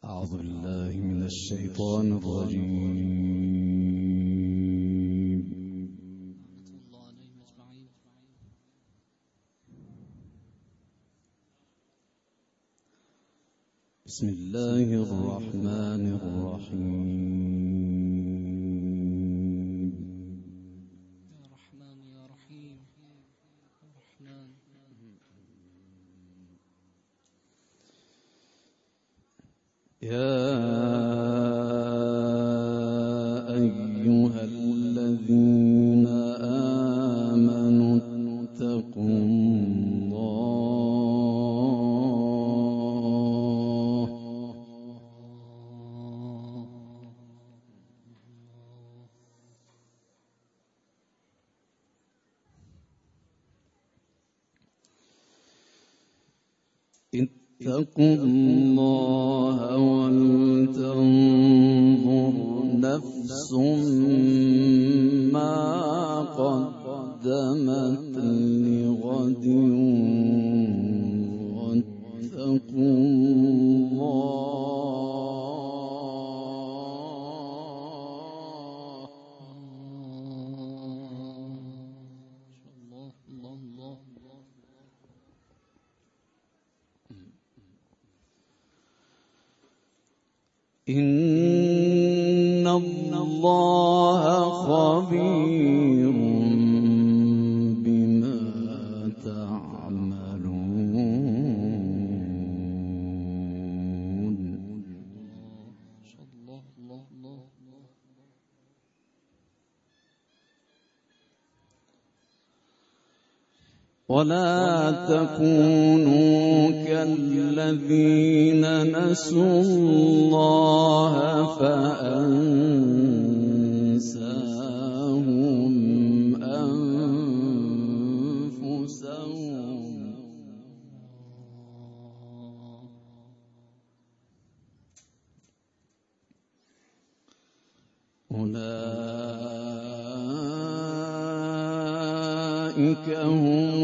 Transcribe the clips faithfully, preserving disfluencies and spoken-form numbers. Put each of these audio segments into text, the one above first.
أعوذ بالله من الشيطان الرجيم. بسم الله الرحمن الرحيم. يا رحمن يا رحيم الرحمن. يا أيها الذين آمنوا اتقوا الله اتقوا الله ولتنظر نفس ما قدمت لغد واتقوا الله. الله الله إن الله خبير بما تعملون. الله الله الله. ولا تكونوا كالذين نسوا الله فأنساهم أنفسهم. أولئك هم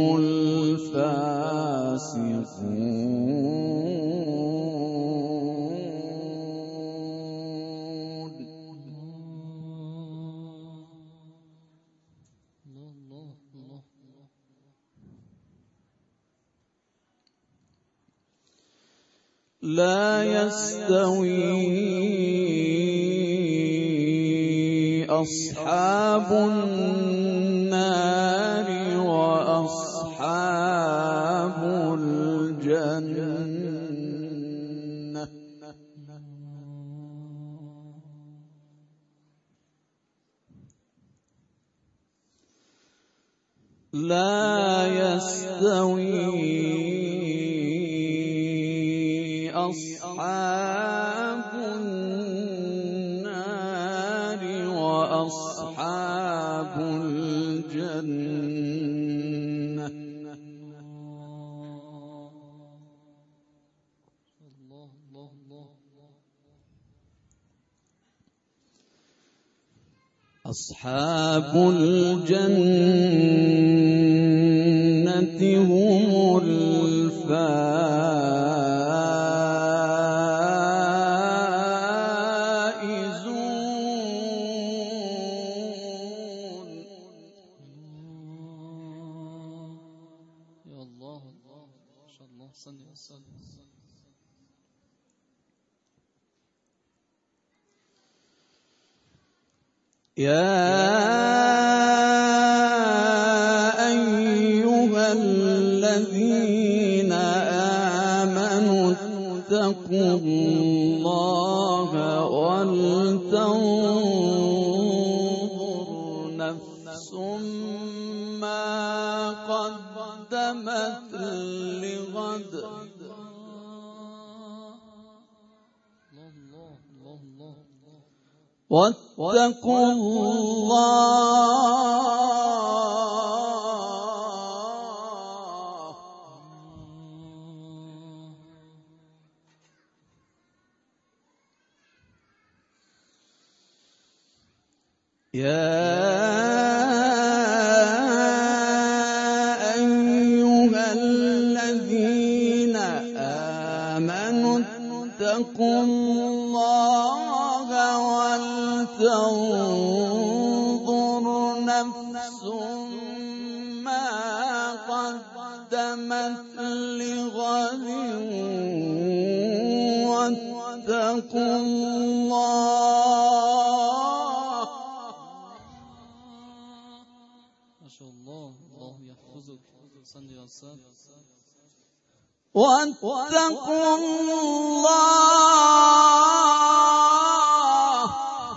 الفاسقون. الله الله الله. لا يستوي أصحاب النار وأصحاب الجنة. لا يستوي أصحاب النار وأصحاب الجنة. الله الله الله. أصحاب الجنة هم الفائزون. يا الله الله ما شاء الله. صل وسلم. يا أيها الذين آمنوا اتقوا الله ولتنظر نفس ما قدمت لغد. الله الله الله الله. واتقوا الله يا أيها الذين آمنوا اتقوا واتقوا الله ولتنظر نفس ما قدمت لغد واتقوا الله. ما شاء الله، الله يحفظك. صلي يا أستاذ. واتقوا الله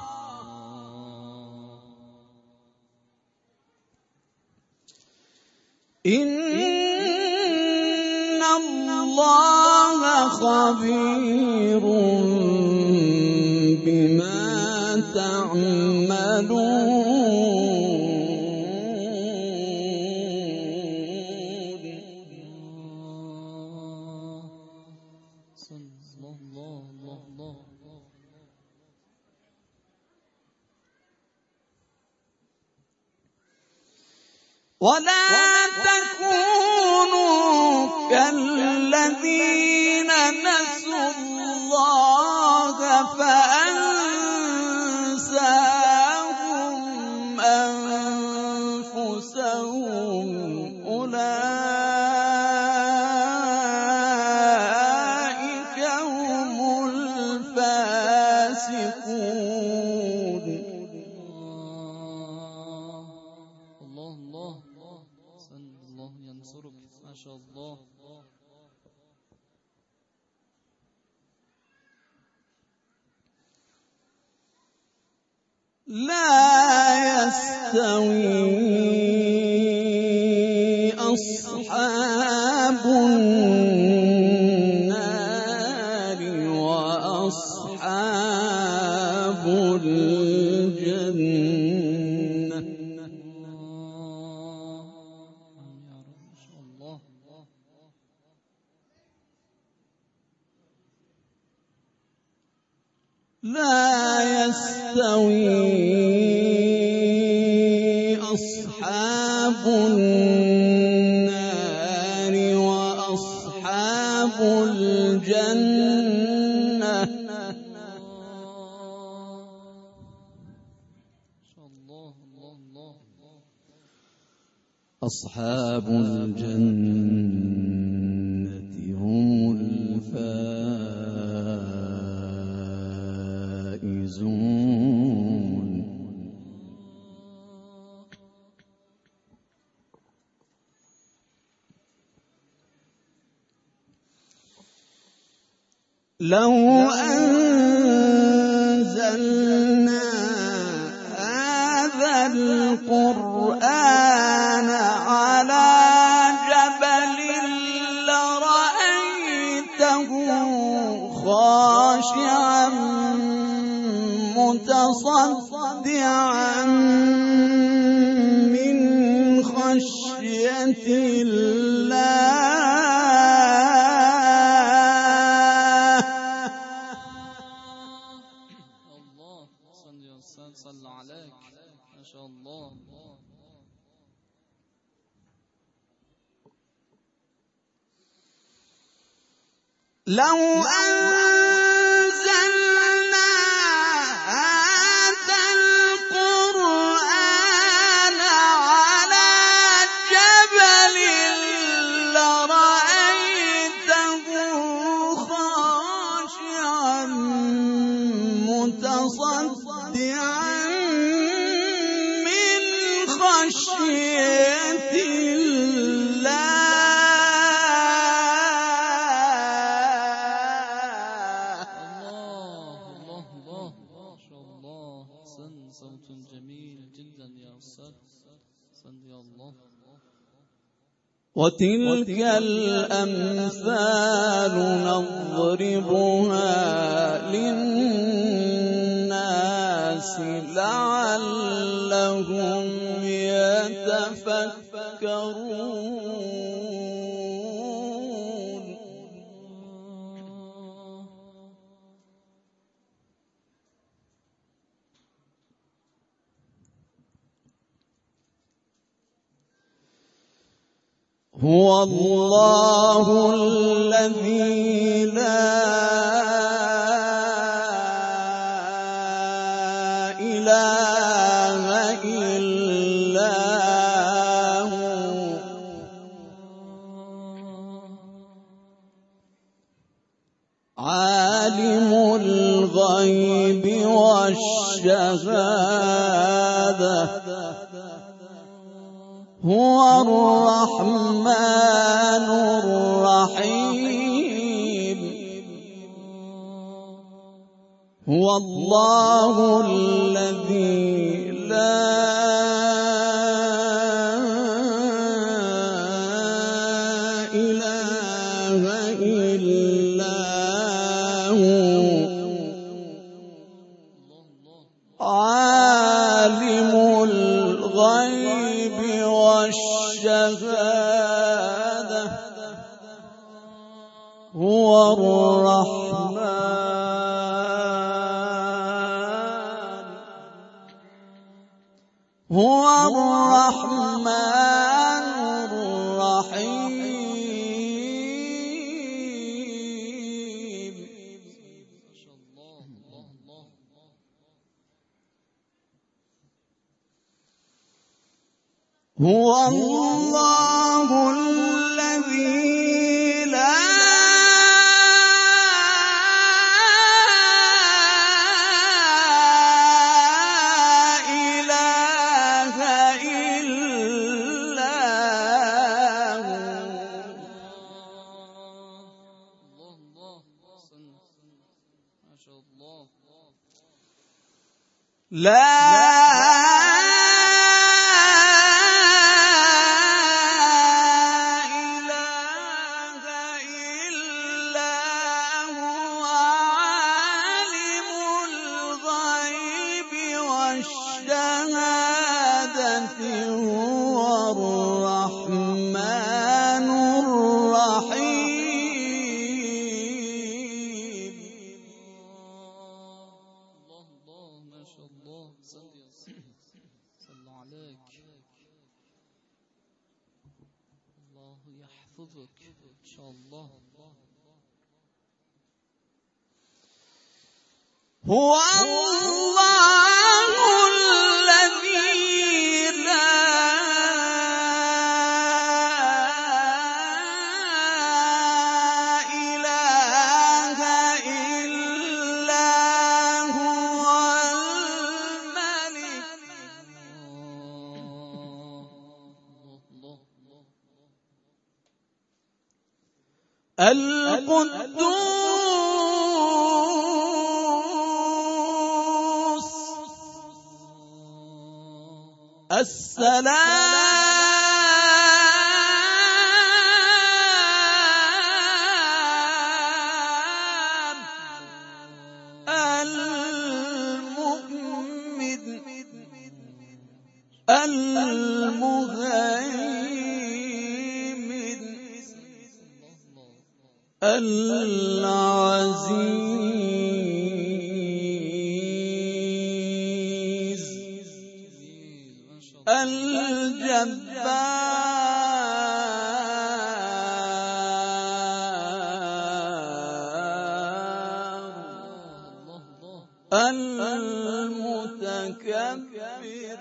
إن الله خبير بما تعملون. ولا تكونوا كالذين نسوا الله فأنساهم أنفسهم أولئك هم الفاسقون. الله ينصرك. ما شاء الله. لا يستوي أصحاب النار وأصحاب الجنة. لا يستوي أصحاب النار وأصحاب الجنة. أصحاب الجنة هم الفائزون. لو أنزلنا هذا القرآن على جبل لرأيته خاشعا متصدعا من خشية الله. صلى عليك. ما شاء الله. لو أنزلنا هذا القرآن على جبل لرأيته خاشعا متصدعا من خشية الله. صوت جميل جدا يا أستاذ. صلي الله. وتلك الأمثال نضربها للناس لعلهم يتفكرون. هو الله الذي لا إله إلا هو عالم الغيب والشهادة هو الرحمن الرحيم هو الله الذي لا إله إلا هو عالم الغيب والشهادة هو الرحمن هو الرحمن الرحيم هو الله الذي لا إله إلا هو لا هو الله الذي لا إله إلا هو الملك القدوس السلام المؤمن المهيمن العزيز الجبار المتكبر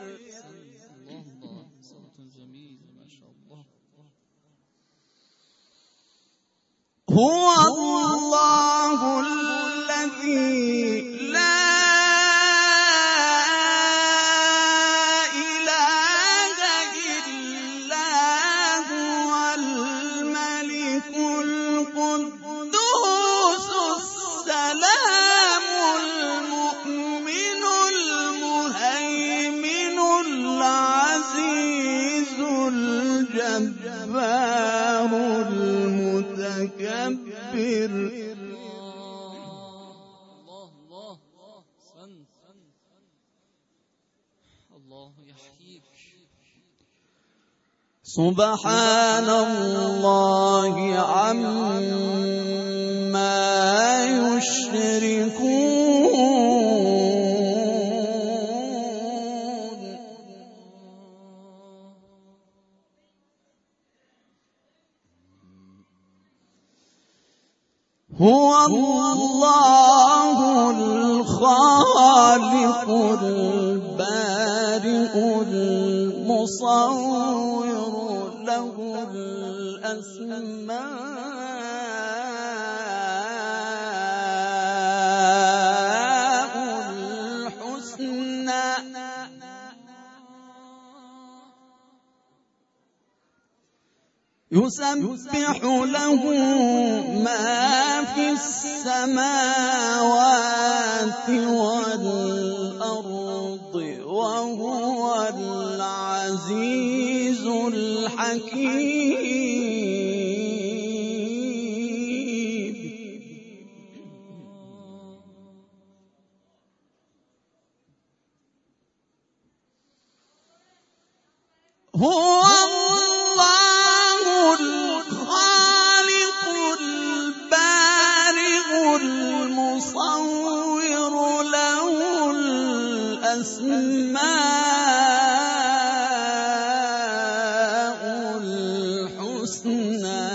هو الله الذي لا إله إلا هو الملك القدوس السلام المؤمن المهيمن العزيز الجبار المتكبر سبحان الله عما يشركون هو الله الخالق المصور له الأسماء الحسنى يسبح له ما في السماوات والأرض وهو العزيز الحكيم. هو الله الخالق البارئ المصور له الأسماء الحسنى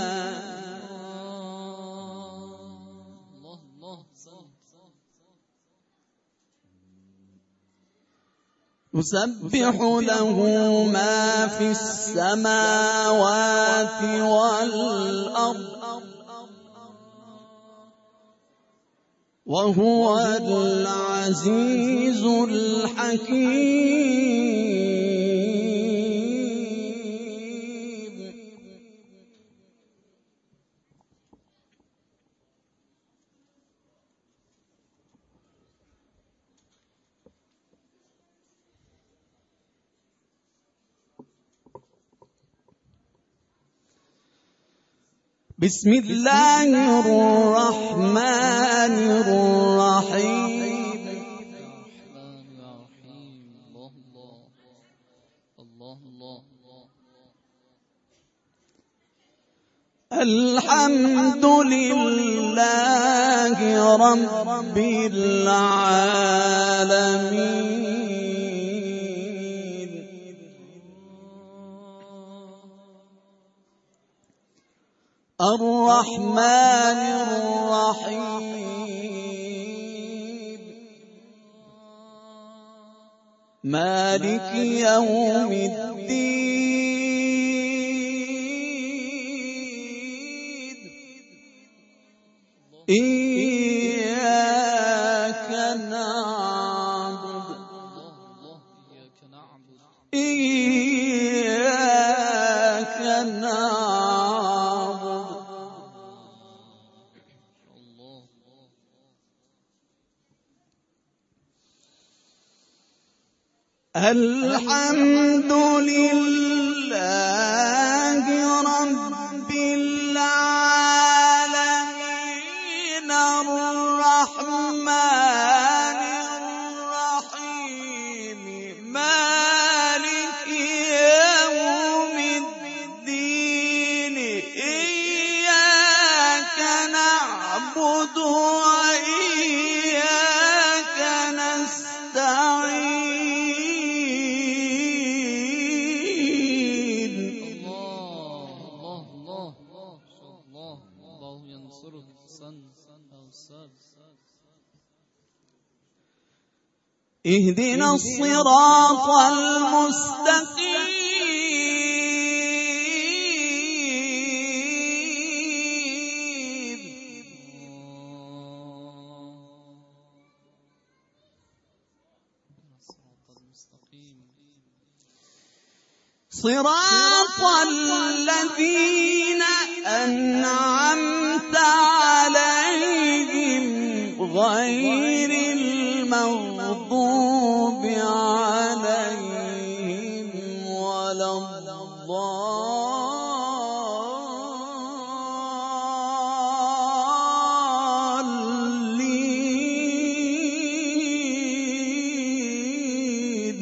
يسبح له ما في السماوات والأرض وهو العزيز الحكيم. بسم الله الرحمن الرحيم. الحمد لله رب العالمين الرحمن الرحيم مالك يوم الدين إياك نعبد إياك نعبد الحمد لله رب العالمين الرحمن الرحيم مالك يوم الدين إياك نعبد وإياك نستعين. اهدنا الصراط المستقيم صراط الذين أنعمت عليهم غير المغضوب عليهم ولا الضالين.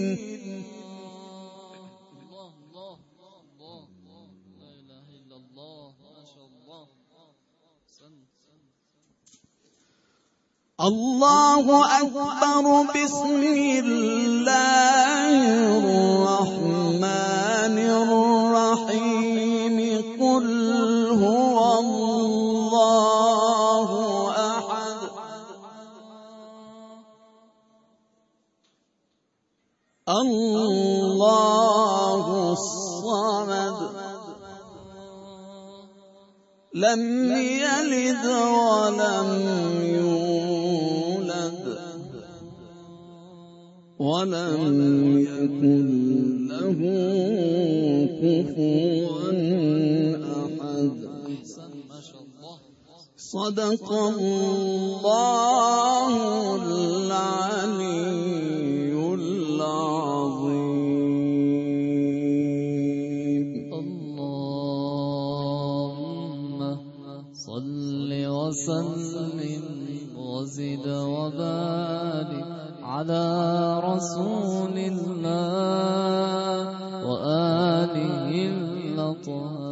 الله أكبر. بسم الله الرحمن الرحيم قل هو الله أحد الله الصمد لم يلد ولم يولد ولم يكن له كفوا أحد. صدق الله العلي العظيم. اللهم صل وسلم وزد وبارك على رسول الله وآله الأطهار.